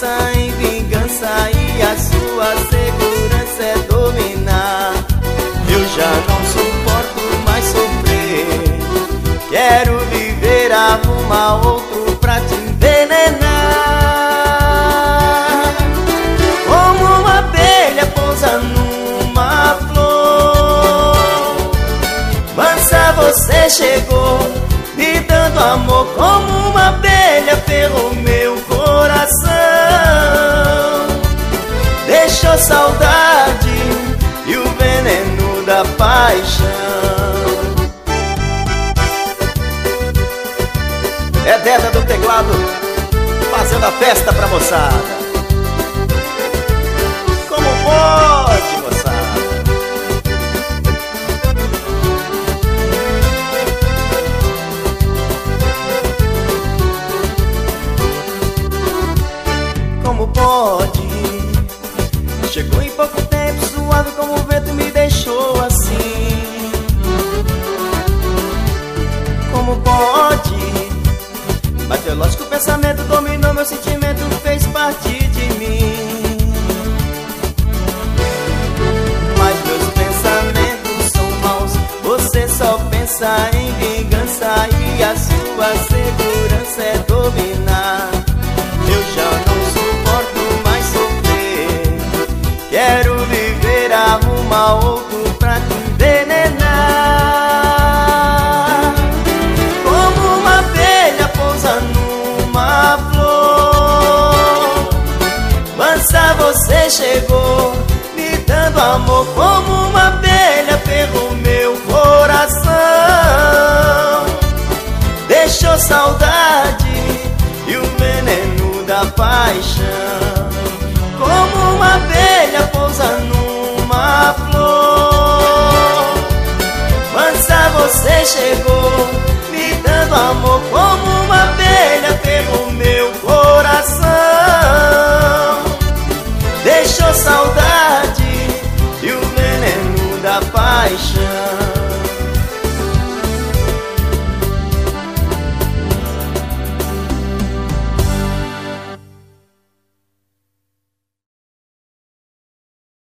pensa em vingança e a sua segurança é dominar. Eu já não suporto mais sofrer, quero viver, arruma outro pra te envenenar. Como uma abelha pousa numa flor, mansa você chegou, me dando amor. Como uma abelha ferrou meu coração, deixou saudade e o veneno da paixão. É Deda do teclado, fazendo a festa pra moçada. Como pode, moçada? Como pode? Chegou em pouco tempo, suave como o vento, me deixou assim. Como pode? Mas veloz que o pensamento dominou meu sentimento, fez parte de mim. Mas meus pensamentos são maus, você só pensa em vingança e a sua segurança é dominar. Eu já não suporto mais sofrer, quero viver, arruma outro pra te envenenar. Como uma abelha pousa numa flor, mansa você chegou, me dando amor. Como uma abelha ferrou meu coração, deixou saudade e o veneno da paixão. Como uma abelha pousa numa flor, mansa você chegou, me dando amor. Como uma abelha ferrou meu coração, deixou saudade e o veneno da paixão.